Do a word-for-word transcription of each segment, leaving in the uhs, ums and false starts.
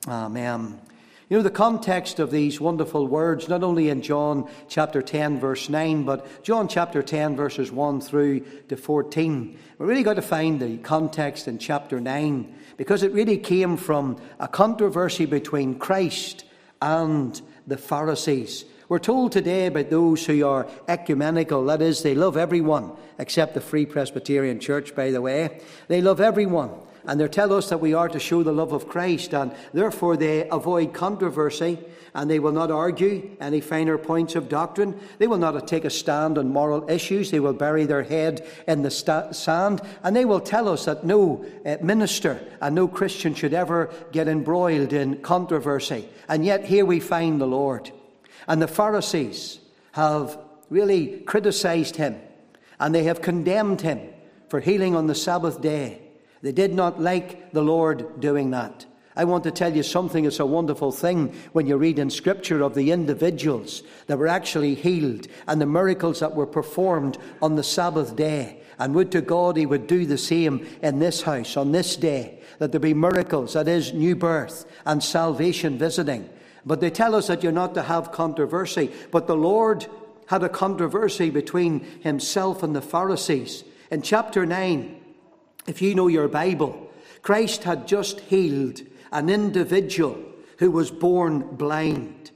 Amen. You know, the context of these wonderful words, not only in John chapter ten, verse nine, but John chapter ten, verses one through to fourteen. We really got to find the context in chapter nine, because it really came from a controversy between Christ and the Pharisees. We're told today about those who are ecumenical, that is, they love everyone, except the Free Presbyterian Church, by the way. They love everyone. And they tell us that we are to show the love of Christ, and therefore they avoid controversy, and they will not argue any finer points of doctrine. They will not take a stand on moral issues. They will bury their head in the sta- sand, and they will tell us that no uh, minister and no Christian should ever get embroiled in controversy. And yet here we find the Lord. And the Pharisees have really criticized him, and they have condemned him for healing on the Sabbath day. They did not like the Lord doing that. I want to tell you something. It's a wonderful thing when you read in Scripture of the individuals that were actually healed and the miracles that were performed on the Sabbath day. And would to God he would do the same in this house on this day, that there be miracles, that is, new birth and salvation visiting. But they tell us that you're not to have controversy. But the Lord had a controversy between himself and the Pharisees. In chapter nine, if you know your Bible, Christ had just healed an individual who was born blind.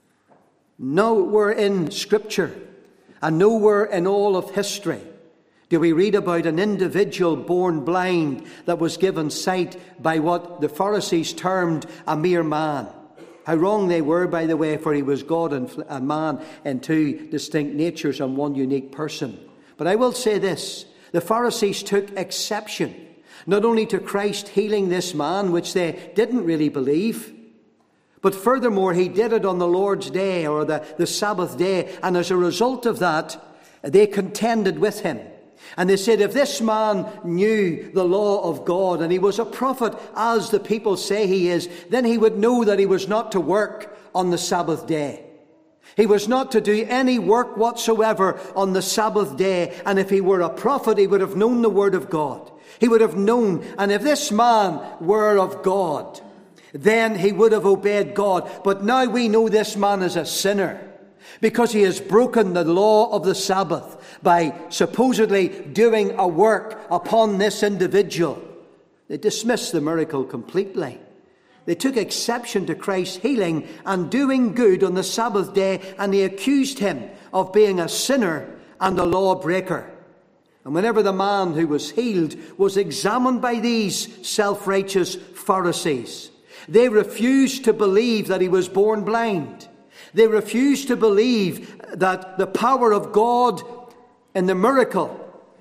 Nowhere in Scripture and nowhere in all of history do we read about an individual born blind that was given sight by what the Pharisees termed a mere man. How wrong they were, by the way, for he was God and man in two distinct natures and one unique person. But I will say this. The Pharisees took exception, not only to Christ healing this man, which they didn't really believe, but furthermore, he did it on the Lord's day, or the, the Sabbath day, and as a result of that, they contended with him. And they said, if this man knew the law of God, and he was a prophet, as the people say he is, then he would know that he was not to work on the Sabbath day. He was not to do any work whatsoever on the Sabbath day. And if he were a prophet, he would have known the word of God. He would have known. And if this man were of God, then he would have obeyed God. But now we know this man is a sinner, because he has broken the law of the Sabbath by supposedly doing a work upon this individual. They dismissed the miracle completely. They took exception to Christ's healing and doing good on the Sabbath day, and they accused him of being a sinner and a lawbreaker. And whenever the man who was healed was examined by these self-righteous Pharisees, they refused to believe that he was born blind. They refused to believe that the power of God in the miracle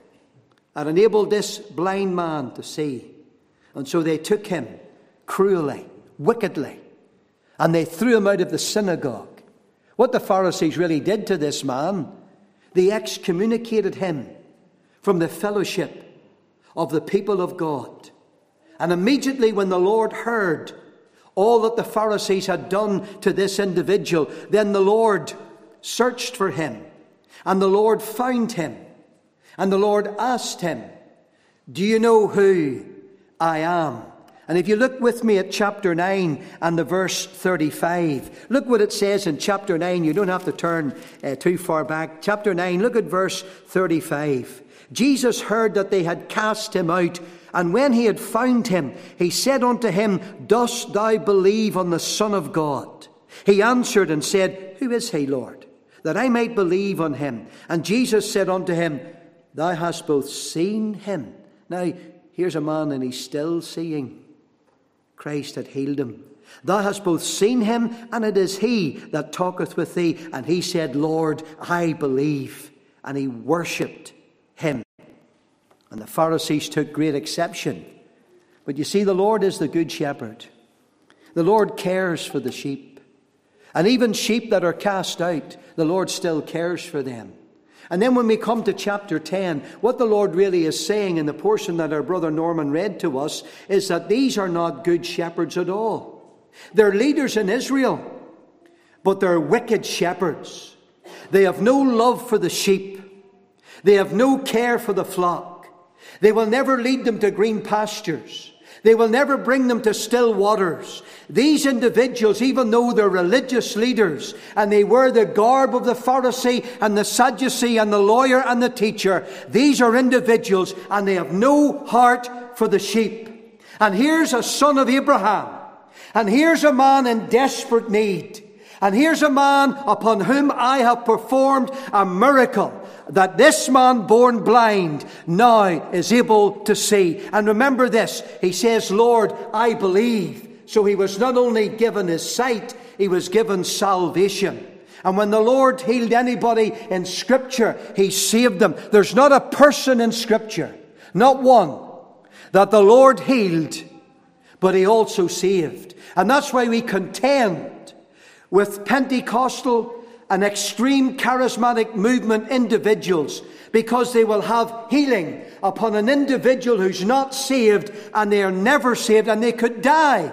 had enabled this blind man to see. And so they took him cruelly, wickedly, and they threw him out of the synagogue. What the Pharisees really did to this man, they excommunicated him from the fellowship of the people of God. And immediately when the Lord heard all that the Pharisees had done to this individual, then the Lord searched for him, and the Lord found him, and the Lord asked him, do you know who I am? And if you look with me at chapter nine and the verse thirty-five, look what it says in chapter nine. You don't have to turn uh, too far back. Chapter nine, look at verse thirty-five. Jesus heard that they had cast him out, and when he had found him, he said unto him, dost thou believe on the Son of God? He answered and said, who is he, Lord, that I might believe on him? And Jesus said unto him, thou hast both seen him. Now, here's a man and he's still seeing. Christ had healed him. Thou hast both seen him, and it is he that talketh with thee. And he said, Lord, I believe. And he worshipped him. And the Pharisees took great exception. But you see, the Lord is the good shepherd. The Lord cares for the sheep. And even sheep that are cast out, the Lord still cares for them. And then when we come to chapter ten, what the Lord really is saying in the portion that our brother Norman read to us is that these are not good shepherds at all. They're leaders in Israel, but they're wicked shepherds. They have no love for the sheep. They have no care for the flock. They will never lead them to green pastures. They will never bring them to still waters. These individuals, even though they're religious leaders and they wear the garb of the Pharisee and the Sadducee and the lawyer and the teacher, these are individuals and they have no heart for the sheep. And here's a son of Abraham. And here's a man in desperate need. And here's a man upon whom I have performed a miracle, that this man born blind now is able to see. And remember this, he says, Lord, I believe. So he was not only given his sight, he was given salvation. And when the Lord healed anybody in Scripture, he saved them. There's not a person in Scripture, not one, that the Lord healed, but he also saved. And that's why we contend with Pentecostal and extreme charismatic movement individuals, because they will have healing upon an individual who's not saved, and they are never saved, and they could die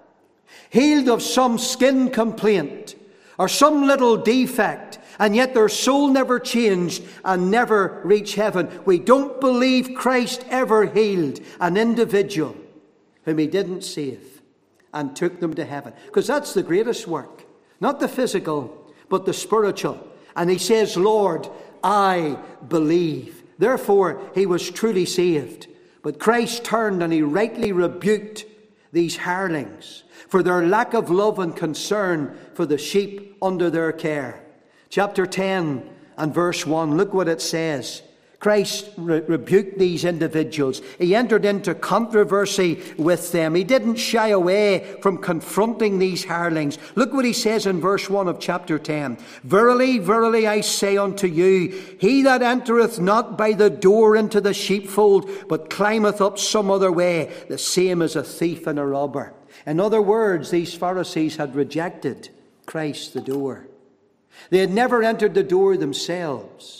healed of some skin complaint or some little defect, and yet their soul never changed and never reach heaven. We don't believe Christ ever healed an individual whom he didn't save and took them to heaven, because that's the greatest work. Not the physical, but the spiritual. And he says, Lord, I believe. Therefore, he was truly saved. But Christ turned and he rightly rebuked these hirelings for their lack of love and concern for the sheep under their care. Chapter ten and verse one, look what it says. Christ re- rebuked these individuals. He entered into controversy with them. He didn't shy away from confronting these hirelings. Look what he says in verse one of chapter ten. Verily, verily, I say unto you, he that entereth not by the door into the sheepfold, but climbeth up some other way, the same is a thief and a robber. In other words, these Pharisees had rejected Christ the door. They had never entered the door themselves.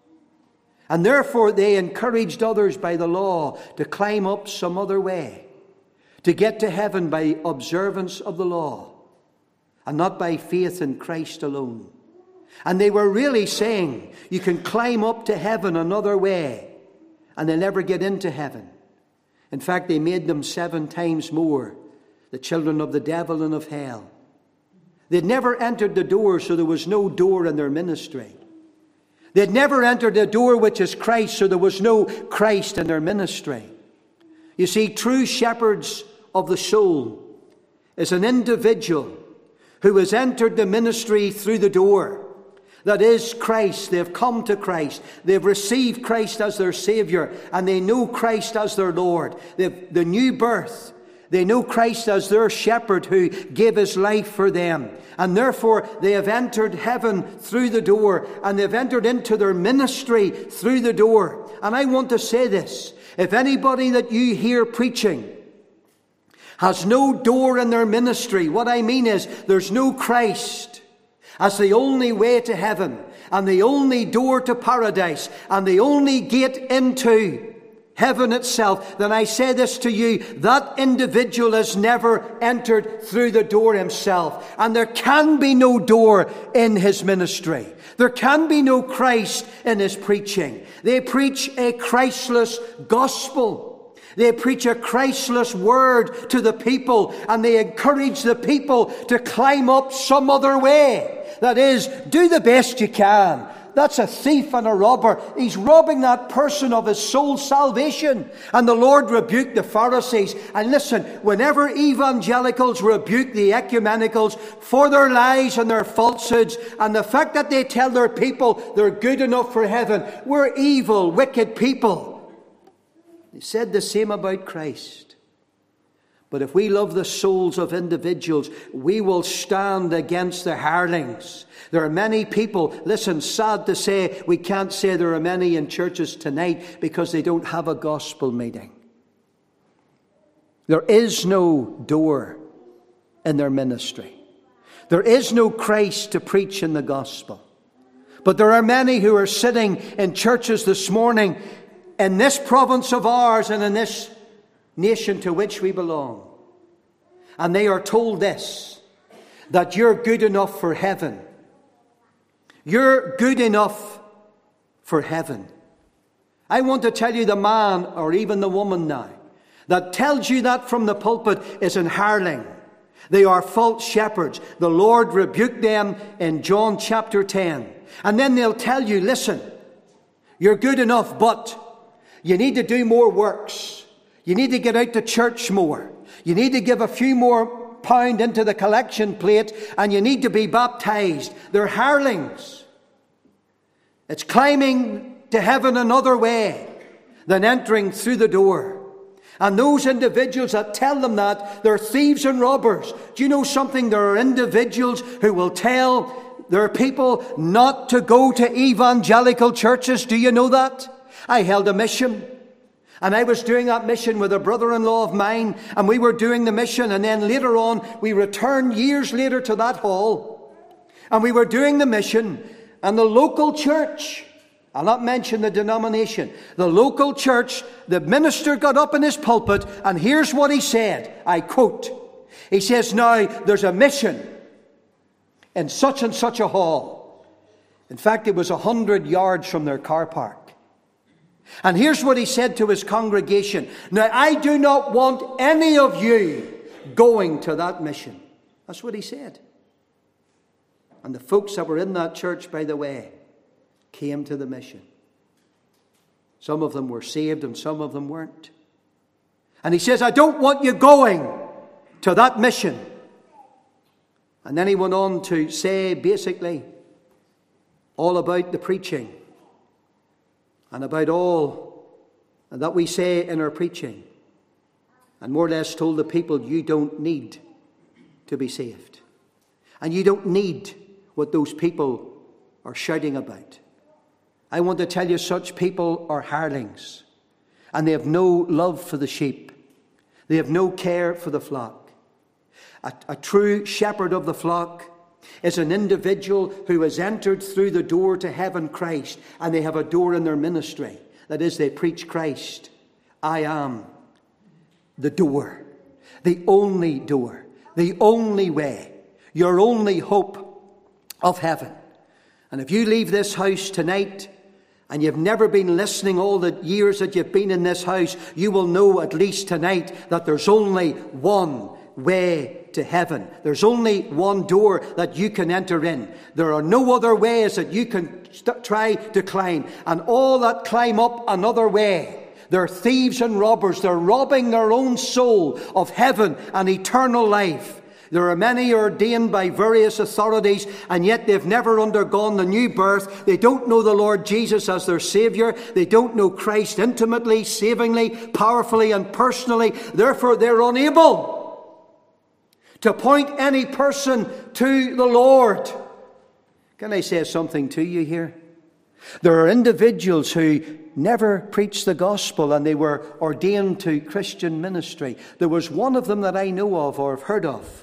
And therefore they encouraged others by the law to climb up some other way, to get to heaven by observance of the law, and not by faith in Christ alone. And they were really saying, you can climb up to heaven another way, and they'll never get into heaven. In fact, they made them seven times more the children of the devil and of hell. They'd never entered the door, so there was no door in their ministry. They'd never entered the door which is Christ, so there was no Christ in their ministry. You see, true shepherds of the soul is an individual who has entered the ministry through the door. That is Christ. They've come to Christ. They've received Christ as their Savior, and they know Christ as their Lord. They've the new birth. They know Christ as their shepherd who gave his life for them. And therefore they have entered heaven through the door, and they've entered into their ministry through the door. And I want to say this. If anybody that you hear preaching has no door in their ministry, what I mean is there's no Christ as the only way to heaven and the only door to paradise and the only gate into heaven itself, then I say this to you, that individual has never entered through the door himself. And there can be no door in his ministry. There can be no Christ in his preaching. They preach a Christless gospel. They preach a Christless word to the people, and they encourage the people to climb up some other way. That is, do the best you can. That's a thief and a robber. He's robbing that person of his soul's salvation. And the Lord rebuked the Pharisees. And listen, whenever evangelicals rebuke the ecumenicals for their lies and their falsehoods and the fact that they tell their people they're good enough for heaven, we're evil, wicked people. They said the same about Christ. But if we love the souls of individuals, we will stand against the hirelings. There are many people, listen, sad to say, we can't say there are many in churches tonight because they don't have a gospel meeting. There is no door in their ministry. There is no Christ to preach in the gospel. But there are many who are sitting in churches this morning in this province of ours and in this nation to which we belong. And they are told this, that you're good enough for heaven. You're good enough for heaven. I want to tell you, the man or even the woman now that tells you that from the pulpit is an hireling. They are false shepherds. The Lord rebuked them in John chapter ten. And then they'll tell you, listen, you're good enough, but you need to do more works. You need to get out to church more. You need to give a few more pound into the collection plate, and you need to be baptized. They're hirelings. It's climbing to heaven another way than entering through the door. And those individuals that tell them that, they're thieves and robbers. Do you know something? There are individuals who will tell their people not to go to evangelical churches. Do you know that? I held a mission. And I was doing that mission with a brother-in-law of mine. And we were doing the mission. And then later on, we returned years later to that hall. And we were doing the mission. And the local church, I'll not mention the denomination, the local church, the minister got up in his pulpit, and here's what he said. I quote. He says, now there's a mission in such and such a hall. In fact, it was a hundred yards from their car park. And here's what he said to his congregation. Now, I do not want any of you going to that mission. That's what he said. And the folks that were in that church, by the way, came to the mission. Some of them were saved and some of them weren't. And he says, I don't want you going to that mission. And then he went on to say basically all about the preaching and about all that we say in our preaching. And more or less told the people, you don't need to be saved. And you don't need what those people are shouting about. I want to tell you, such people are hirelings. And they have no love for the sheep. They have no care for the flock. A, a true shepherd of the flock is an individual who has entered through the door to heaven, Christ. And they have a door in their ministry. That is, they preach Christ. I am the door. The only door. The only way. Your only hope of heaven. And if you leave this house tonight and you've never been listening all the years that you've been in this house, you will know at least tonight that there's only one way to heaven. There's only one door that you can enter in. There are no other ways that you can st- try to climb. And all that climb up another way, they're thieves and robbers. They're robbing their own soul of heaven and eternal life. There are many ordained by various authorities, and yet they've never undergone the new birth. They don't know the Lord Jesus as their Saviour. They don't know Christ intimately, savingly, powerfully, and personally. Therefore, they're unable to point any person to the Lord. Can I say something to you here? There are individuals who never preached the gospel and they were ordained to Christian ministry. There was one of them that I know of or have heard of.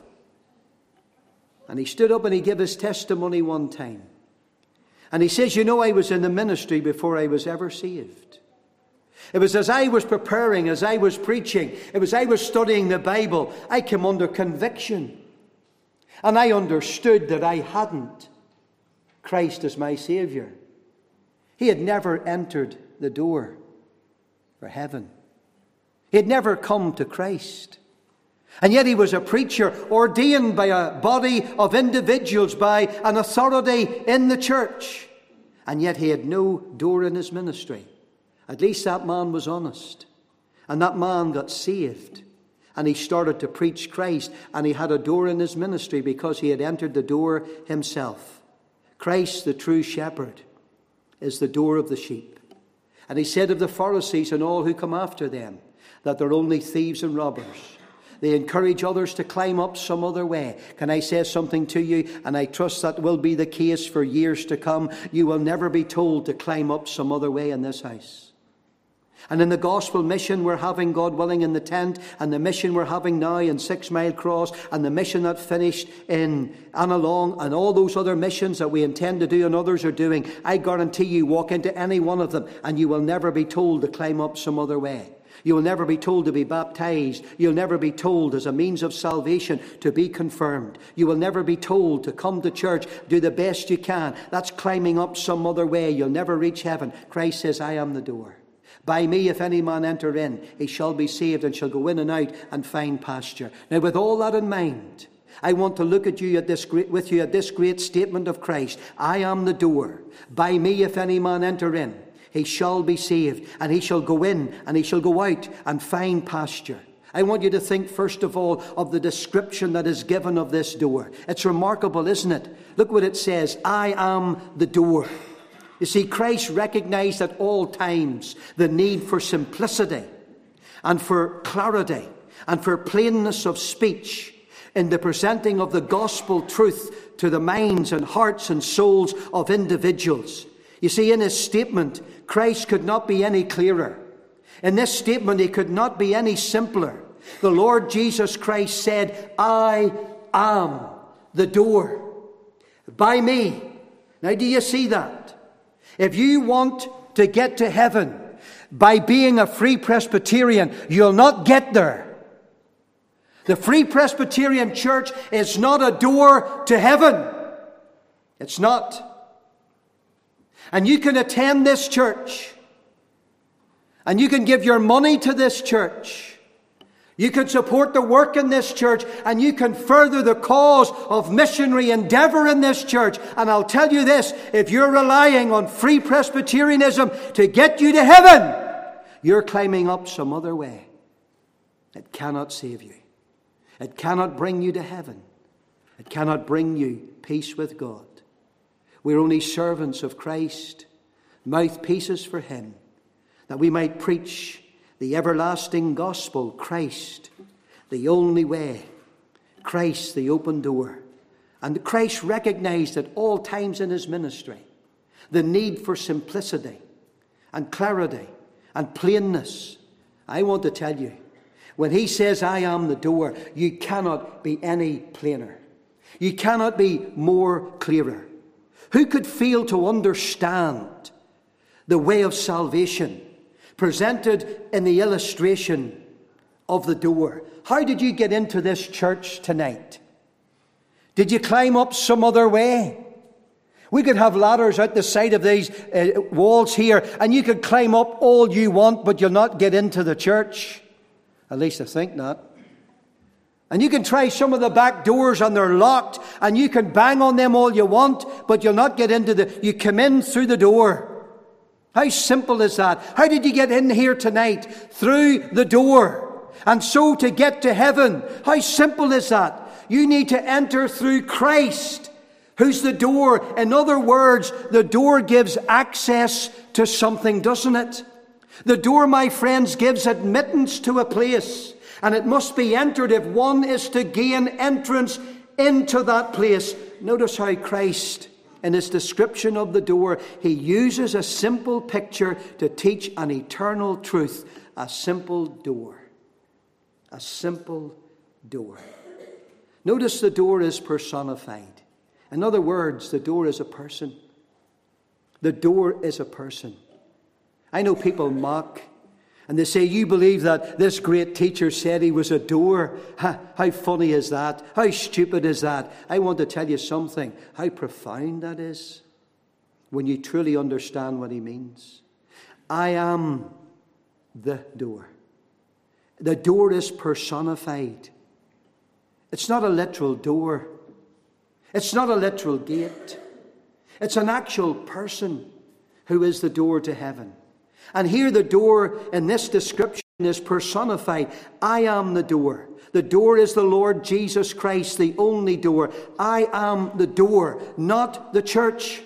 And he stood up and he gave his testimony one time. And he says, you know, I was in the ministry before I was ever saved. It was as I was preparing, as I was preaching, it was as I was studying the Bible, I came under conviction. And I understood that I hadn't Christ as my Saviour. He had never entered the door for heaven. He had never come to Christ. And yet he was a preacher ordained by a body of individuals, by an authority in the church. And yet he had no door in his ministry. At least that man was honest. And that man got saved. And he started to preach Christ. And he had a door in his ministry because he had entered the door himself. Christ, the true shepherd, is the door of the sheep. And he said of the Pharisees and all who come after them that they're only thieves and robbers. They encourage others to climb up some other way. Can I say something to you? And I trust that will be the case for years to come. You will never be told to climb up some other way in this house. And in the gospel mission we're having, God willing, in the tent, and the mission we're having now in Six Mile Cross, and the mission that finished in Annalong, and all those other missions that we intend to do and others are doing, I guarantee you walk into any one of them and you will never be told to climb up some other way. You will never be told to be baptized. You'll never be told as a means of salvation to be confirmed. You will never be told to come to church, do the best you can. That's climbing up some other way. You'll never reach heaven. Christ says, I am the door. By me, if any man enter in, he shall be saved and shall go in and out and find pasture. Now, with all that in mind, I want to look at you at this great, with you at this great statement of Christ. I am the door. By me, if any man enter in, he shall be saved, and he shall go in and he shall go out and find pasture. I want you to think, first of all, of the description that is given of this door. It's remarkable, isn't it? Look what it says. I am the door. You see, Christ recognized at all times the need for simplicity and for clarity and for plainness of speech in the presenting of the gospel truth to the minds and hearts and souls of individuals. You see, in his statement, Christ could not be any clearer. In this statement, he could not be any simpler. The Lord Jesus Christ said, I am the door. By me. Now, do you see that? If you want to get to heaven by being a Free Presbyterian, you'll not get there. The Free Presbyterian Church is not a door to heaven. It's not. And you can attend this church. And you can give your money to this church. You can support the work in this church. And you can further the cause of missionary endeavor in this church. And I'll tell you this, if you're relying on Free Presbyterianism to get you to heaven, you're climbing up some other way. It cannot save you. It cannot bring you to heaven. It cannot bring you peace with God. We're only servants of Christ, mouthpieces for him, that we might preach the everlasting gospel, Christ, the only way, Christ, the open door. And Christ recognized at all times in his ministry the need for simplicity and clarity and plainness. I want to tell you, when he says, I am the door, you cannot be any plainer. You cannot be more clearer. Who could fail to understand the way of salvation presented in the illustration of the door? How did you get into this church tonight? Did you climb up some other way? We could have ladders out the side of these uh, walls here, and you could climb up all you want, but you'll not get into the church. At least I think not. And you can try some of the back doors and they're locked, and you can bang on them all you want, but you'll not get into the... You come in through the door. How simple is that? How did you get in here tonight? Through the door. And so to get to heaven, how simple is that? You need to enter through Christ, who's the door. In other words, the door gives access to something, doesn't it? The door, my friends, gives admittance to a place, and it must be entered if one is to gain entrance into that place. Notice how Christ, in his description of the door, he uses a simple picture to teach an eternal truth. A simple door. A simple door. Notice the door is personified. In other words, the door is a person. The door is a person. I know people mock, and they say, you believe that this great teacher said he was a door? Ha, how funny is that? How stupid is that? I want to tell you something. How profound that is when you truly understand what he means. I am the door. The door is personified. It's not a literal door. It's not a literal gate. It's an actual person who is the door to heaven. And here the door in this description is personified. I am the door. The door is the Lord Jesus Christ, the only door. I am the door, not the church.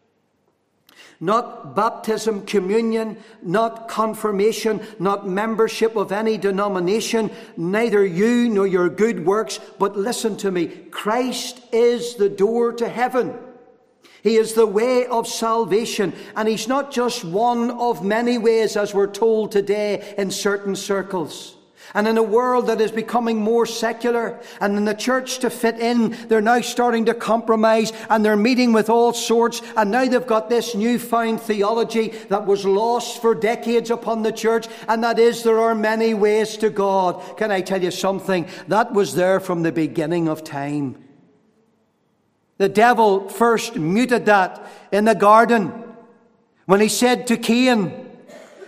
Not baptism, communion, not confirmation, not membership of any denomination, neither you nor your good works. But listen to me, Christ is the door to heaven. He is the way of salvation, and he's not just one of many ways, as we're told today in certain circles. And in a world that is becoming more secular, and in the church to fit in, they're now starting to compromise, and they're meeting with all sorts, and now they've got this newfound theology that was lost for decades upon the church, and that is, there are many ways to God. Can I tell you something? That was there from the beginning of time. The devil first muted that in the garden when he said to Cain,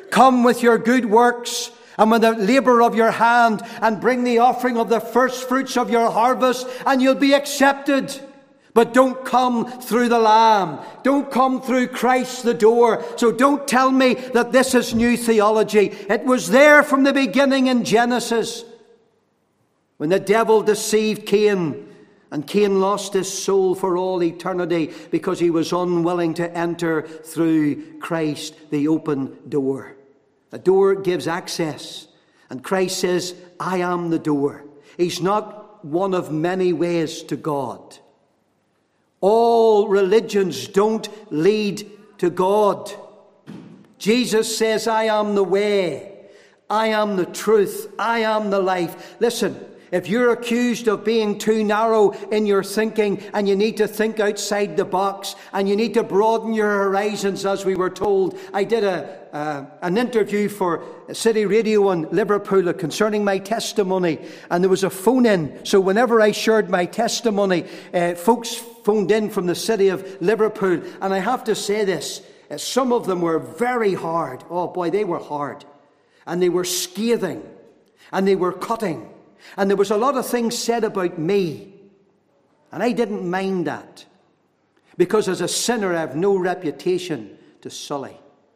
Come with your good works and with the labour of your hand, and bring the offering of the first fruits of your harvest, and you'll be accepted. But don't come through the Lamb. Don't come through Christ the door. So don't tell me that this is new theology. It was there from the beginning in Genesis, when the devil deceived Cain, and Cain lost his soul for all eternity because he was unwilling to enter through Christ, the open door. The door gives access. And Christ says, I am the door. He's not one of many ways to God. All religions don't lead to God. Jesus says, I am the way. I am the truth. I am the life. Listen, if you're accused of being too narrow in your thinking, and you need to think outside the box, and you need to broaden your horizons, as we were told. I did a uh, an interview for City Radio in Liverpool concerning my testimony, and there was a phone in. So whenever I shared my testimony, uh, folks phoned in from the city of Liverpool, and I have to say this, uh, some of them were very hard. Oh boy, they were hard. And they were scathing, and they were cutting. And there was a lot of things said about me. And I didn't mind that. Because as a sinner, I have no reputation to sully.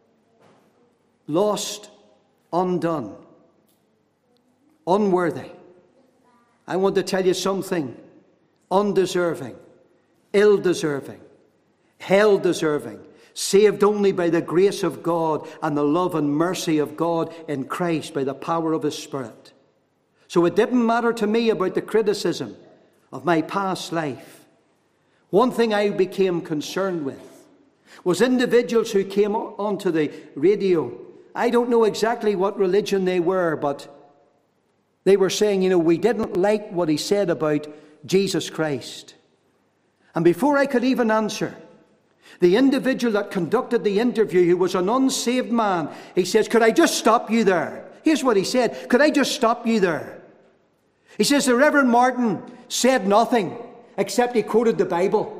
Lost, undone, unworthy. I want to tell you something. Undeserving, ill-deserving, hell-deserving. Saved only by the grace of God and the love and mercy of God in Christ, by the power of His Spirit. So it didn't matter to me about the criticism of my past life. One thing I became concerned with was individuals who came onto the radio. I don't know exactly what religion they were, but they were saying, you know, we didn't like what he said about Jesus Christ. And before I could even answer, the individual that conducted the interview, who was an unsaved man, he says, could I just stop you there? Here's what he said. Could I just stop you there? He says, the Reverend Martin said nothing except he quoted the Bible.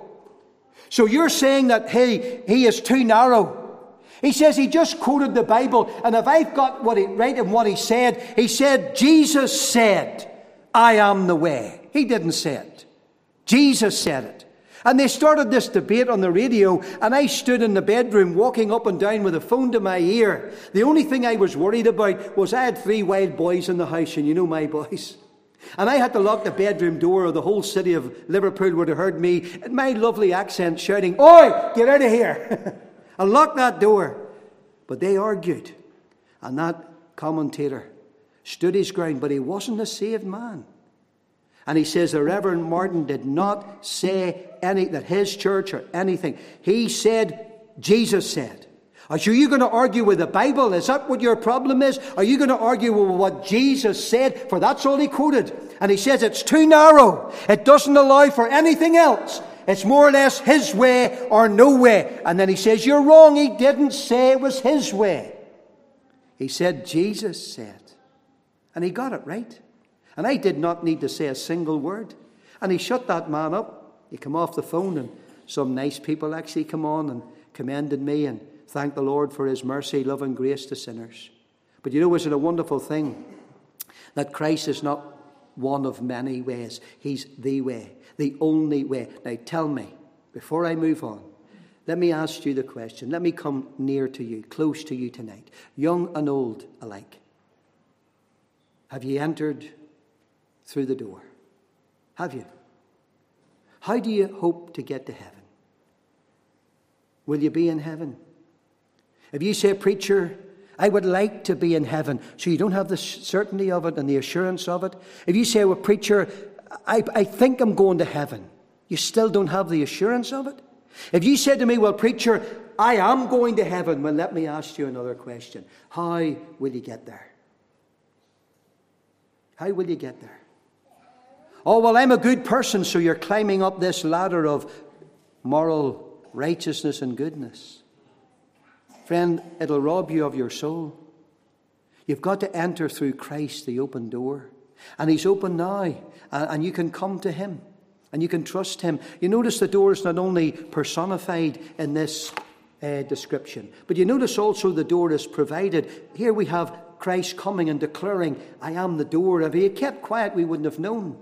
So you're saying that he, he is too narrow. He says he just quoted the Bible. And if I've got what he, right in what he said, he said, Jesus said, I am the way. He didn't say it. Jesus said it. And they started this debate on the radio, and I stood in the bedroom walking up and down with a phone to my ear. The only thing I was worried about was I had three wild boys in the house, and you know my boys. And I had to lock the bedroom door, or the whole city of Liverpool would have heard me in my lovely accent shouting, "Oi, get out of here!" and lock that door. But they argued, and that commentator stood his ground, but he wasn't a saved man. And he says the Reverend Martin did not say any, that his church or anything. He said, Jesus said. Are you going to argue with the Bible? Is that what your problem is? Are you going to argue with what Jesus said? For that's all he quoted. And he says it's too narrow. It doesn't allow for anything else. It's more or less his way or no way. And then he says, you're wrong. He didn't say it was his way. He said, Jesus said. And he got it right. And I did not need to say a single word. And he shut that man up. He came off the phone, and some nice people actually come on and commended me and thanked the Lord for his mercy, love and grace to sinners. But you know, is it a wonderful thing that Christ is not one of many ways? He's the way, the only way. Now tell me, before I move on, let me ask you the question. Let me come near to you, close to you tonight, young and old alike. Have you entered through the door? Have you? How do you hope to get to heaven? Will you be in heaven? If you say, preacher, I would like to be in heaven, so you don't have the certainty of it and the assurance of it. If you say, well, preacher, I, I think I'm going to heaven, you still don't have the assurance of it. If you said to me, well, preacher, I am going to heaven, well, let me ask you another question. How will you get there? How will you get there? Oh, well, I'm a good person, so you're climbing up this ladder of moral righteousness and goodness. Friend, it'll rob you of your soul. You've got to enter through Christ, the open door. And he's open now, and you can come to him, and you can trust him. You notice the door is not only personified in this uh, description. But you notice also the door is provided. Here we have Christ coming and declaring, I am the door. If he had kept quiet, we wouldn't have known.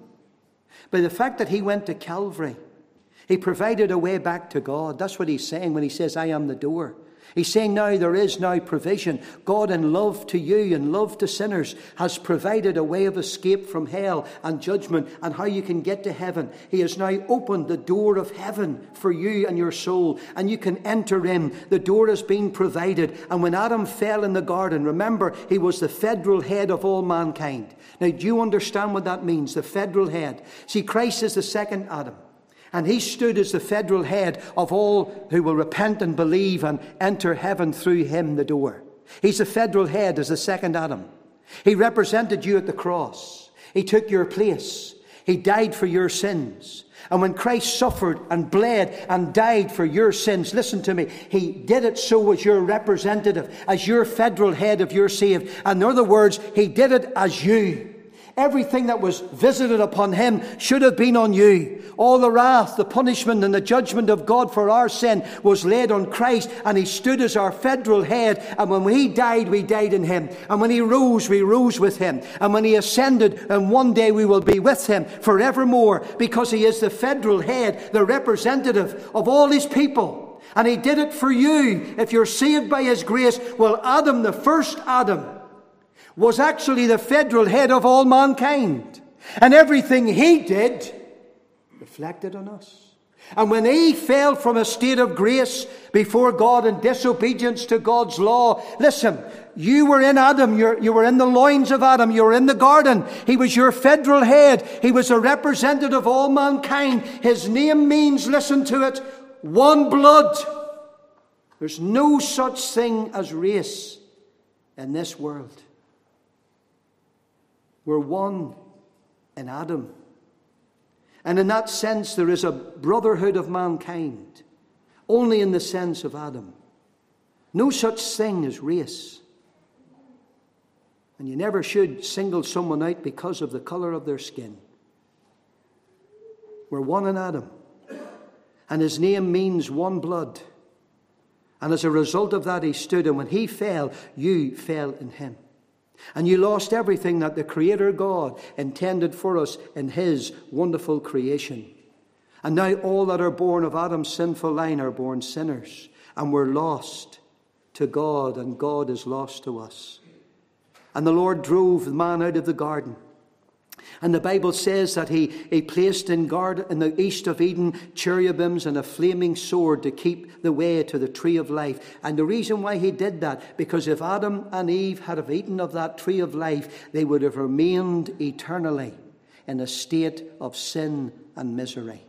By the fact that he went to Calvary, he provided a way back to God. That's what he's saying when he says, I am the door. He's saying now there is now provision. God, in love to you and love to sinners, has provided a way of escape from hell and judgment and how you can get to heaven. He has now opened the door of heaven for you and your soul, and you can enter in. The door has been provided. And when Adam fell in the garden, remember, he was the federal head of all mankind. Now, do you understand what that means? The federal head. See, Christ is the second Adam. And he stood as the federal head of all who will repent and believe and enter heaven through him, the door. He's the federal head as the second Adam. He represented you at the cross. He took your place. He died for your sins. And when Christ suffered and bled and died for your sins, listen to me, he did it so as your representative, as your federal head of your saved. And in other words, he did it as you. Everything that was visited upon him should have been on you. All the wrath, the punishment and the judgment of God for our sin was laid on Christ, and he stood as our federal head. And when he died, we died in him. And when he rose, we rose with him. And when he ascended, and one day we will be with him forevermore, because he is the federal head, the representative of all his people. And he did it for you if you're saved by his grace. Well, Adam, the first Adam, was actually the federal head of all mankind. And everything he did reflected on us. And when he fell from a state of grace before God in disobedience to God's law, listen, you were in Adam, you're, you were in the loins of Adam, you were in the garden. He was your federal head. He was a representative of all mankind. His name means, listen to it, one blood. There's no such thing as race in this world. We're one in Adam. And in that sense, there is a brotherhood of mankind, only in the sense of Adam. No such thing as race. And you never should single someone out because of the colour of their skin. We're one in Adam. And his name means one blood. And as a result of that, he stood. And when he fell, you fell in him. And you lost everything that the Creator God intended for us in his wonderful creation. And now all that are born of Adam's sinful line are born sinners. And we're lost to God, and God is lost to us. And the Lord drove the man out of the garden. And the Bible says that he, he placed in guard in the east of Eden cherubims and a flaming sword to keep the way to the tree of life. And the reason why he did that, because if Adam and Eve had have eaten of that tree of life, they would have remained eternally in a state of sin and misery.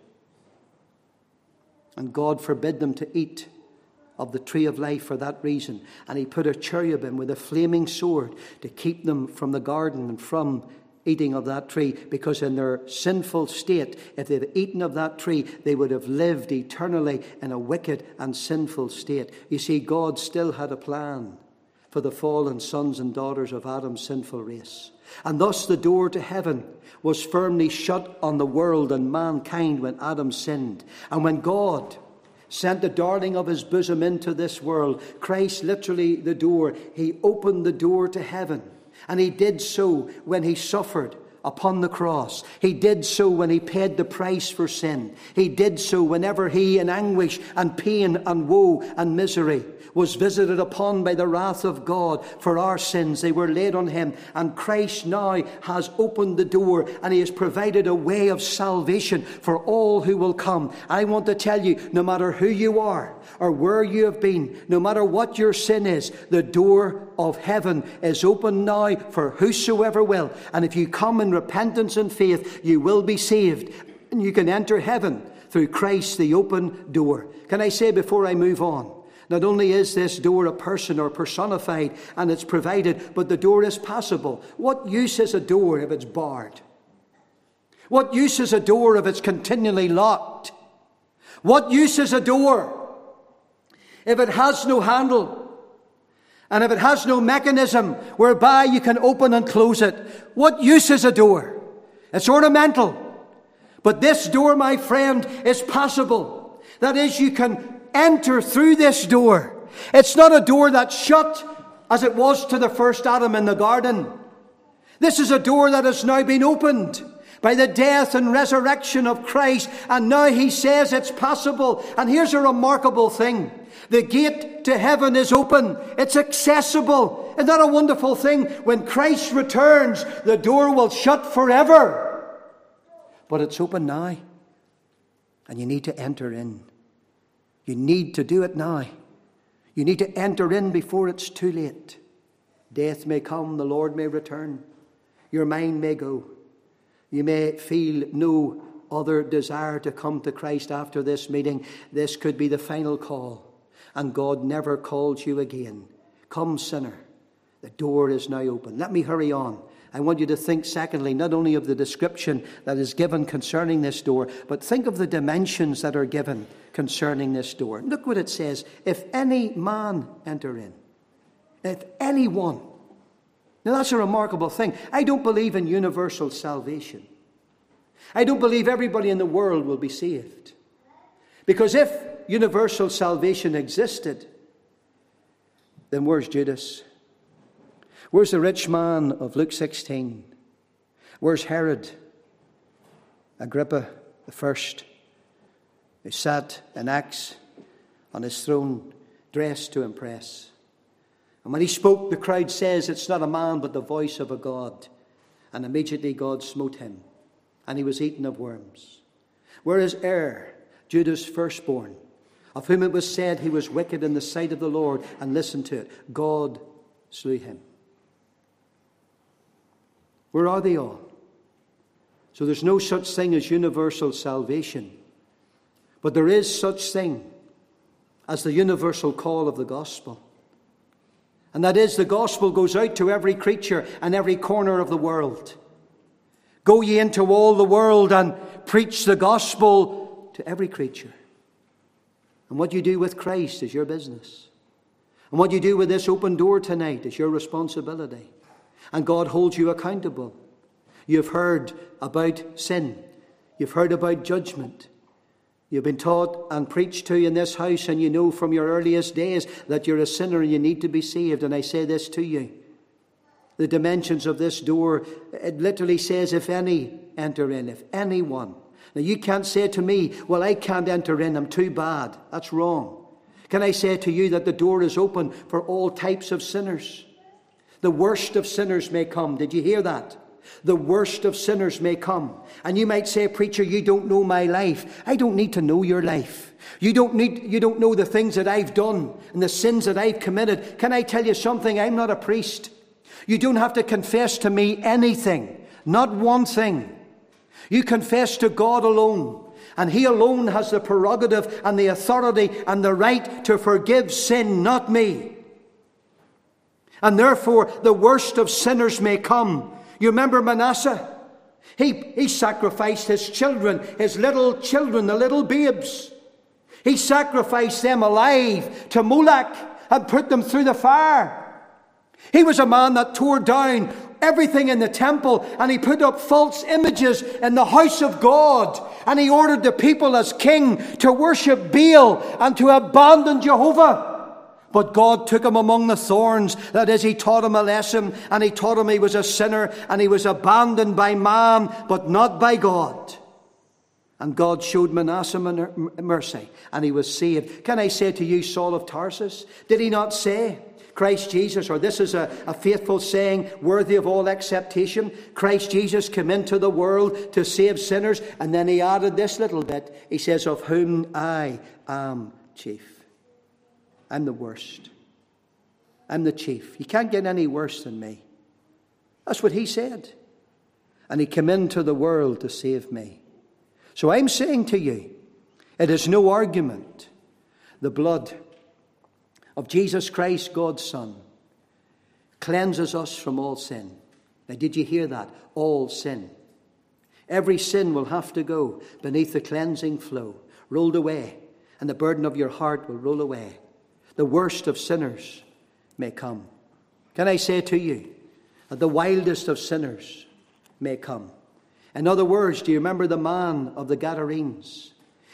And God forbid them to eat of the tree of life for that reason. And he put a cherubim with a flaming sword to keep them from the garden and from eating of that tree, because in their sinful state, if they'd eaten of that tree, they would have lived eternally in a wicked and sinful state. You see, God still had a plan for the fallen sons and daughters of Adam's sinful race. And thus the door to heaven was firmly shut on the world and mankind when Adam sinned. And when God sent the darling of his bosom into this world, Christ, literally the door, he opened the door to heaven. And he did so when he suffered upon the cross. He did so when he paid the price for sin. He did so whenever he, in anguish and pain and woe and misery, was visited upon by the wrath of God for our sins. They were laid on him. And Christ now has opened the door, and he has provided a way of salvation for all who will come. I want to tell you, no matter who you are or where you have been, no matter what your sin is, the door of heaven is open now for whosoever will. And if you come in repentance and faith, you will be saved. And you can enter heaven through Christ, the open door. Can I say before I move on, not only is this door a person or personified and it's provided, but the door is passable. What use is a door if it's barred? What use is a door if it's continually locked? What use is a door if it has no handle? And if it has no mechanism whereby you can open and close it? What use is a door? It's ornamental. But this door, my friend, is passable. That is, you can enter through this door. It's not a door that's shut as it was to the first Adam in the garden. This is a door that has now been opened by the death and resurrection of Christ. And now he says it's possible. And here's a remarkable thing. The gate to heaven is open. It's accessible. Isn't that a wonderful thing? When Christ returns, the door will shut forever. But it's open now. And you need to enter in. You need to do it now. You need to enter in before it's too late. Death may come, the Lord may return. Your mind may go. You may feel no other desire to come to Christ after this meeting. This could be the final call. And God never calls you again. Come, sinner. The door is now open. Let me hurry on. I want you to think, secondly, not only of the description that is given concerning this door, but think of the dimensions that are given concerning this door. Look what it says. If any man enter in. If anyone. Now that's a remarkable thing. I don't believe in universal salvation. I don't believe everybody in the world will be saved. Because if universal salvation existed, then where's Judas? Where's the rich man of Luke sixteen? Where's Herod? Agrippa the first, who sat in Acts on his throne, dressed to impress. And when he spoke, the crowd says it's not a man but the voice of a God. And immediately God smote him, and he was eaten of worms. Where is Er, Judah's firstborn, of whom it was said he was wicked in the sight of the Lord? And listen to it, God slew him. Where are they all? So there's no such thing as universal salvation. But there is such thing as the universal call of the gospel. And that is, the gospel goes out to every creature and every corner of the world. Go ye into all the world and preach the gospel to every creature. And what you do with Christ is your business. And what you do with this open door tonight is your responsibility. And God holds you accountable. You've heard about sin. You've heard about judgment. You've been taught and preached to in this house, and you know from your earliest days that you're a sinner and you need to be saved. And I say this to you. The dimensions of this door, it literally says, if any enter in, if anyone. Now you can't say to me, well, I can't enter in, I'm too bad. That's wrong. Can I say to you that the door is open for all types of sinners? The worst of sinners may come. Did you hear that? The worst of sinners may come. And you might say, preacher, you don't know my life. I don't need to know your life. You don't need, you don't know the things that I've done and the sins that I've committed. Can I tell you something? I'm not a priest. You don't have to confess to me anything. Not one thing. You confess to God alone. And He alone has the prerogative and the authority and the right to forgive sin, not me. And therefore, the worst of sinners may come. You remember Manasseh? He, he sacrificed his children, his little children, the little babes. He sacrificed them alive to Moloch and put them through the fire. He was a man that tore down everything in the temple, and he put up false images in the house of God. And he ordered the people as king to worship Baal and to abandon Jehovah. But God took him among the thorns. That is, He taught him a lesson, and He taught him he was a sinner, and he was abandoned by man, but not by God. And God showed Manasseh mercy, and he was saved. Can I say to you, Saul of Tarsus, did He not say, Christ Jesus, or this is a, a faithful saying, worthy of all acceptation, Christ Jesus came into the world to save sinners. And then He added this little bit. He says, of whom I am chief. I'm the worst. I'm the chief. You can't get any worse than me. That's what He said. And He came into the world to save me. So I'm saying to you, it is no argument. The blood of Jesus Christ, God's Son, cleanses us from all sin. Now, did you hear that? All sin. Every sin will have to go beneath the cleansing flow, rolled away, and the burden of your heart will roll away. The worst of sinners may come. Can I say to you that the wildest of sinners may come? In other words, do you remember the man of the Gadarenes?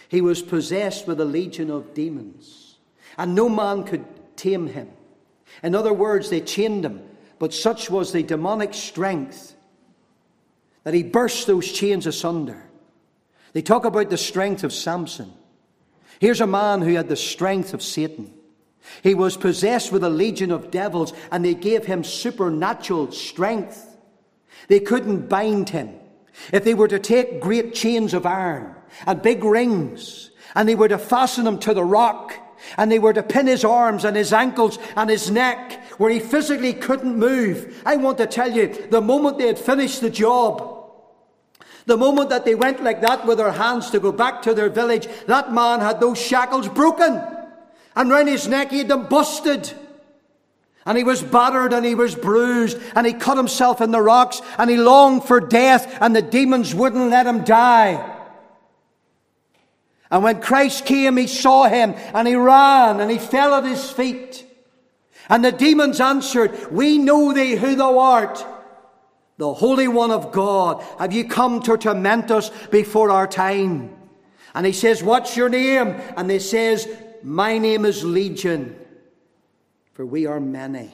He was possessed with a legion of demons, and no man could tame him. In other words, they chained him, but such was the demonic strength that he burst those chains asunder. They talk about the strength of Samson. Here's a man who had the strength of Satan. He was possessed with a legion of devils, and they gave him supernatural strength. They couldn't bind him. If they were to take great chains of iron and big rings, and they were to fasten him to the rock, and they were to pin his arms and his ankles and his neck, where he physically couldn't move, I want to tell you, the moment they had finished the job, the moment that they went like that with their hands to go back to their village, that man had those shackles broken. And round his neck he had them busted. And he was battered and he was bruised. And he cut himself in the rocks. And he longed for death. And the demons wouldn't let him die. And when Christ came, he saw him. And he ran and he fell at his feet. And the demons answered, "We know thee who thou art, the Holy One of God. Have you come to torment us before our time?" And he says, "What's your name?" And they says, "My name is Legion, for we are many."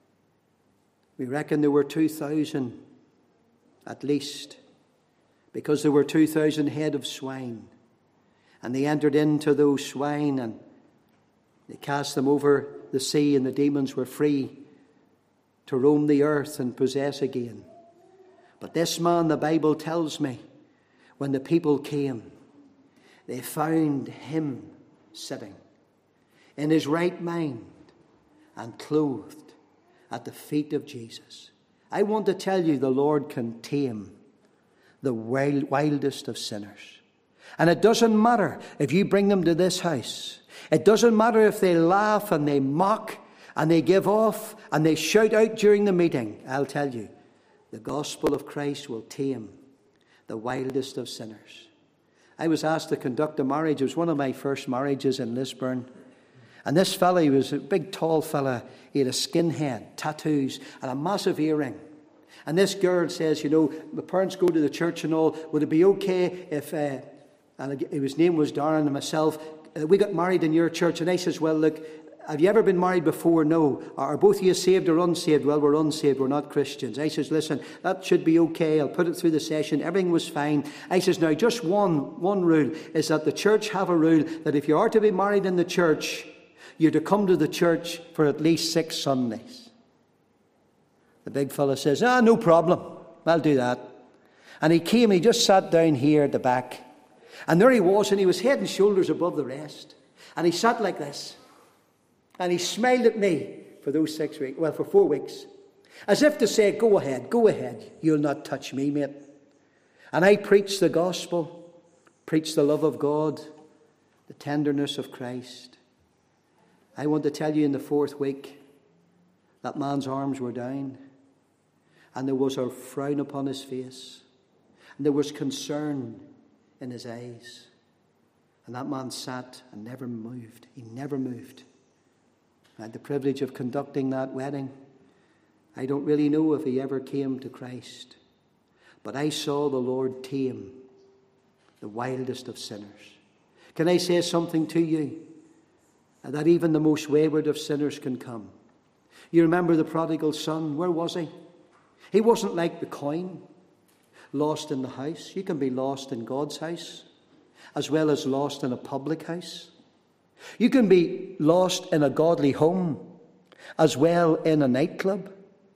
We reckon there were two thousand at least, because there were two thousand head of swine. And they entered into those swine and they cast them over the sea, and the demons were free to roam the earth and possess again. But this man, the Bible tells me, when the people came, they found him sitting in his right mind and clothed at the feet of Jesus. I want to tell you, the Lord can tame the wild, wildest of sinners. And it doesn't matter if you bring them to this house. It doesn't matter if they laugh and they mock and they give off and they shout out during the meeting. I'll tell you, the gospel of Christ will tame the wildest of sinners. I was asked to conduct a marriage. It was one of my first marriages in Lisburn. And this fella, he was a big, tall fella. He had a skinhead, tattoos, and a massive earring. And this girl says, you know, the parents go to the church and all. Would it be okay if, uh, and his name was Darren and myself, uh, we got married in your church? And I says, well, look, have you ever been married before? No. Are both of you saved or unsaved? Well, we're unsaved. We're not Christians. I says, listen, that should be okay. I'll put it through the session. Everything was fine. I says, now, just one, one rule is that the church have a rule that if you are to be married in the church, you're to come to the church for at least six Sundays. The big fella says, ah, no problem. I'll do that. And he came, he just sat down here at the back. And there he was, and he was head and shoulders above the rest. And he sat like this. And he smiled at me for those six weeks, well, for four weeks. As if to say, go ahead, go ahead. You'll not touch me, mate. And I preached the gospel, preached the love of God, the tenderness of Christ. I want to tell you, in the fourth week, that man's arms were down. And there was a frown upon his face. And there was concern in his eyes. And that man sat and never moved. He never moved. I had the privilege of conducting that wedding. I don't really know if he ever came to Christ. But I saw the Lord tame the wildest of sinners. Can I say something to you? That even the most wayward of sinners can come. You remember the prodigal son? Where was he? He wasn't like the coin, lost in the house. You can be lost in God's house, as well as lost in a public house. You can be lost in a godly home, as well in a nightclub.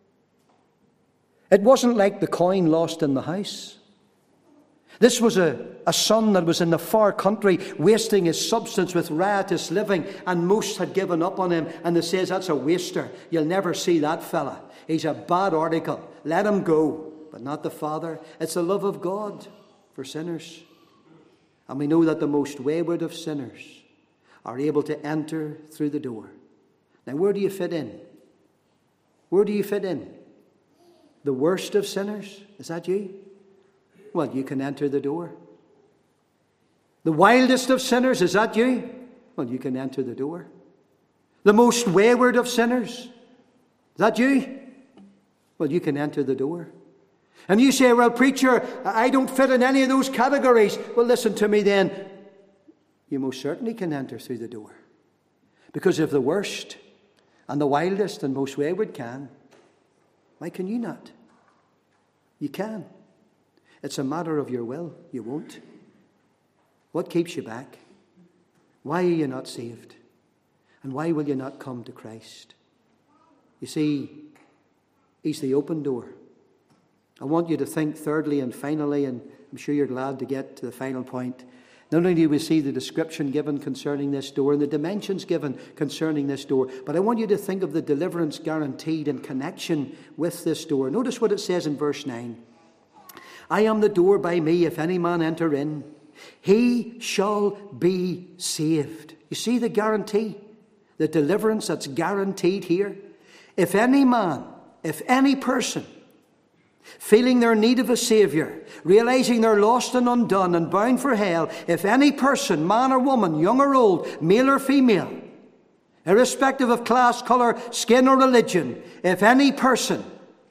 It wasn't like the coin lost in the house. This was a, a son that was in the far country, wasting his substance with riotous living, and most had given up on him. And they says, that's a waster. You'll never see that fella. He's a bad article. Let him go. But not the Father. It's the love of God for sinners. And we know that the most wayward of sinners are able to enter through the door. Now, where do you fit in? Where do you fit in? The worst of sinners? Is that you? Well, you can enter the door. The wildest of sinners? Is that you? Well, you can enter the door. The most wayward of sinners? Is that you? Well, you can enter the door. And you say, well, preacher, I don't fit in any of those categories. Well, listen to me then. you most certainly can enter through the door. Because if the worst and the wildest and most wayward can, why can you not? You can. It's a matter of your will. You won't. What keeps you back? Why are you not saved? And why will you not come to Christ? You see, He's the open door. I want you to think thirdly and finally, and I'm sure you're glad to get to the final point. Not only do we see the description given concerning this door and the dimensions given concerning this door, but I want you to think of the deliverance guaranteed in connection with this door. Notice what it says in verse nine. I am the door. By me, if any man enter in, he shall be saved. You see the guarantee, the deliverance that's guaranteed here. If any man, if any person, feeling their need of a Saviour, realizing they're lost and undone and bound for hell, if any person, man or woman, young or old, male or female, irrespective of class, colour, skin or religion, if any person,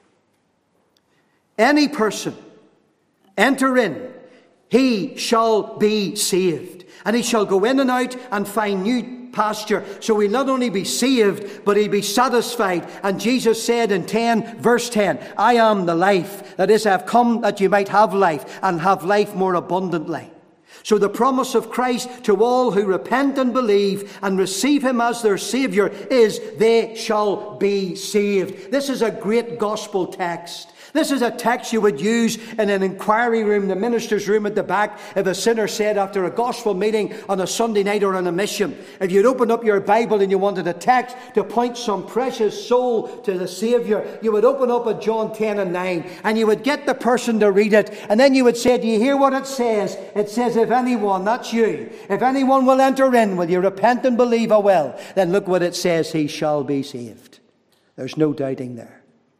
any person, enter in, he shall be saved. And he shall go in and out and find new pasture. So he'll not only be saved, but he'll be satisfied. And Jesus said in ten, verse ten, I am the life. That is, I have come that you might have life, and have life more abundantly. So the promise of Christ to all who repent and believe and receive him as their Saviour is they shall be saved. This is a great gospel text. This is a text you would use in an inquiry room, the minister's room at the back, if a sinner said after a gospel meeting on a Sunday night or on a mission. If you'd opened up your Bible and you wanted a text to point some precious soul to the Saviour, you would open up at John ten and nine, and you would get the person to read it, and then you would say, do you hear what it says? It says, if anyone, that's you, if anyone will enter in, will you repent and believe? Oh well, then look what it says, he shall be saved. There's no doubting there.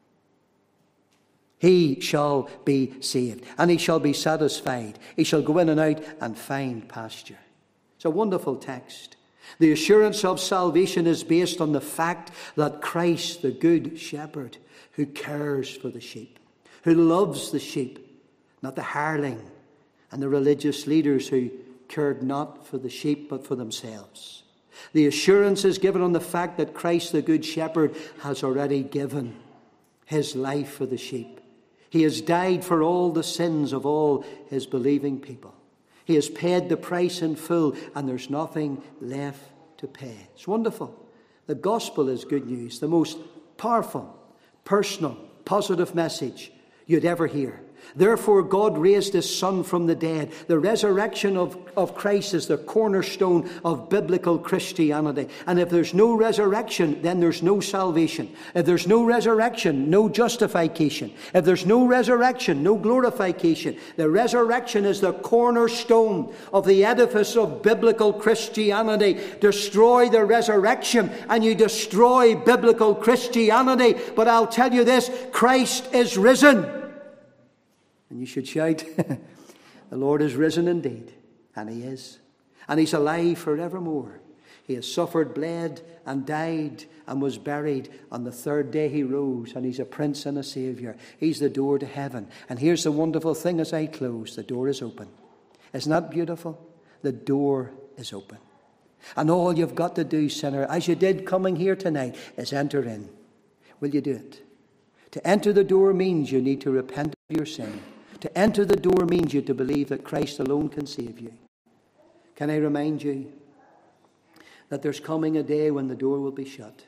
He shall be saved, and he shall be satisfied. He shall go in and out and find pasture. It's a wonderful text. The assurance of salvation is based on the fact that Christ, the good shepherd, who cares for the sheep, who loves the sheep, not the hireling and the religious leaders who cared not for the sheep but for themselves. The assurance is given on the fact that Christ, the good shepherd, has already given his life for the sheep. He has died for all the sins of all his believing people. He has paid the price in full, and there's nothing left to pay. It's wonderful. The gospel is good news, the most powerful, personal, positive message you'd ever hear. Therefore, God raised his Son from the dead. The resurrection of, of Christ is the cornerstone of biblical Christianity. And if there's no resurrection, then there's no salvation. If there's no resurrection, no justification. If there's no resurrection, no glorification. The resurrection is the cornerstone of the edifice of biblical Christianity. Destroy the resurrection and you destroy biblical Christianity. But I'll tell you this, Christ is risen. And you should shout, the Lord is risen indeed. And he is. And he's alive forevermore. He has suffered, bled, and died, and was buried. On the third day he rose, and he's a prince and a saviour. He's the door to heaven. And here's the wonderful thing as I close. The door is open. Isn't that beautiful? The door is open. And all you've got to do, sinner, as you did coming here tonight, is enter in. Will you do it? To enter the door means you need to repent of your sin. To enter the door means you to believe that Christ alone can save you. Can I remind you that there's coming a day when the door will be shut?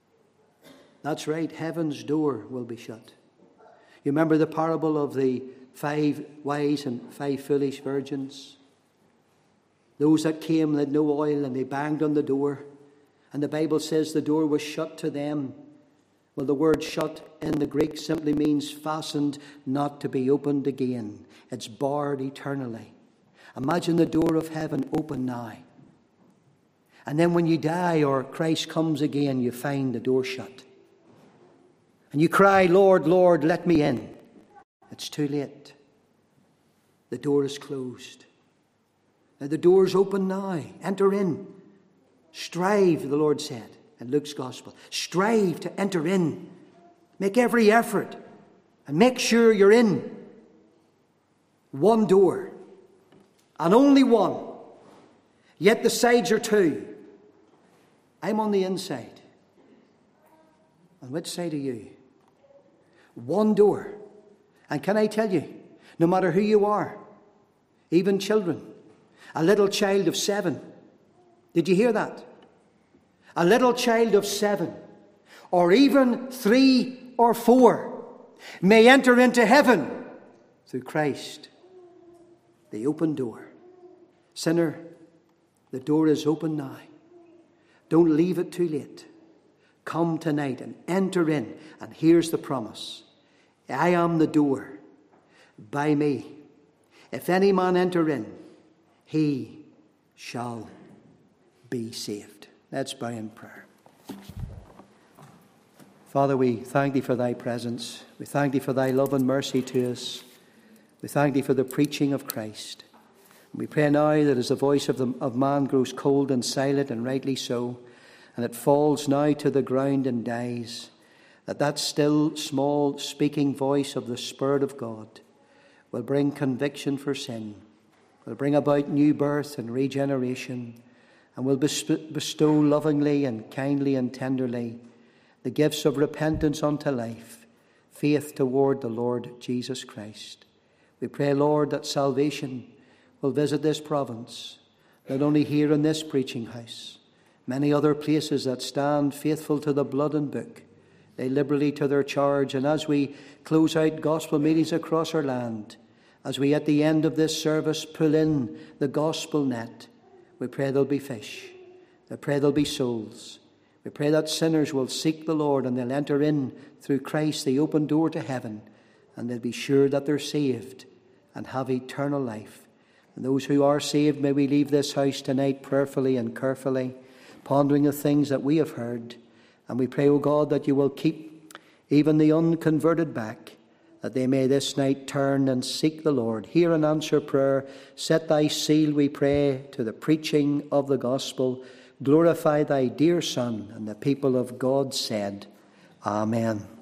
That's right, heaven's door will be shut. You remember the parable of the five wise and five foolish virgins? Those that came, they had no oil, and they banged on the door. And the Bible says the door was shut to them. Well, the word shut in the Greek simply means fastened, not to be opened again. It's barred eternally. Imagine the door of heaven open now. And then when you die or Christ comes again, you find the door shut. And you cry, Lord, Lord, let me in. It's too late. The door is closed. Now the door's open now. Enter in. Strive, the Lord said in Luke's Gospel. Strive to enter in. Make every effort. And make sure you're in. One door. And only one. Yet the sides are two. I'm on the inside. On which side are you? One door. And can I tell you, no matter who you are, even children, a little child of seven, did you hear that? A little child of seven, or even three or four, may enter into heaven through Christ, the open door. Sinner, the door is open now. Don't leave it too late. Come tonight and enter in. And here's the promise. I am the door. By me, if any man enter in, he shall be saved. Let's bow in prayer. Father, we thank thee for thy presence. We thank thee for thy love and mercy to us. We thank thee for the preaching of Christ. We pray now that as the voice of, the, of man grows cold and silent, and rightly so, and it falls now to the ground and dies, that that still, small, speaking voice of the Spirit of God will bring conviction for sin, will bring about new birth and regeneration, and will bestow lovingly and kindly and tenderly the gifts of repentance unto life, faith toward the Lord Jesus Christ. We pray, Lord, that salvation will visit this province, not only here in this preaching house, many other places that stand faithful to the blood and book, they liberally to their charge. And as we close out gospel meetings across our land, as we at the end of this service pull in the gospel net, we pray there'll be fish. We pray there'll be souls. We pray that sinners will seek the Lord and they'll enter in through Christ, the open door to heaven, and they'll be sure that they're saved and have eternal life. And those who are saved, may we leave this house tonight prayerfully and carefully, pondering the things that we have heard. And we pray, O God, that you will keep even the unconverted back, that they may this night turn and seek the Lord. Hear and answer prayer. Set thy seal, we pray, to the preaching of the gospel. Glorify thy dear Son. And the people of God said, Amen.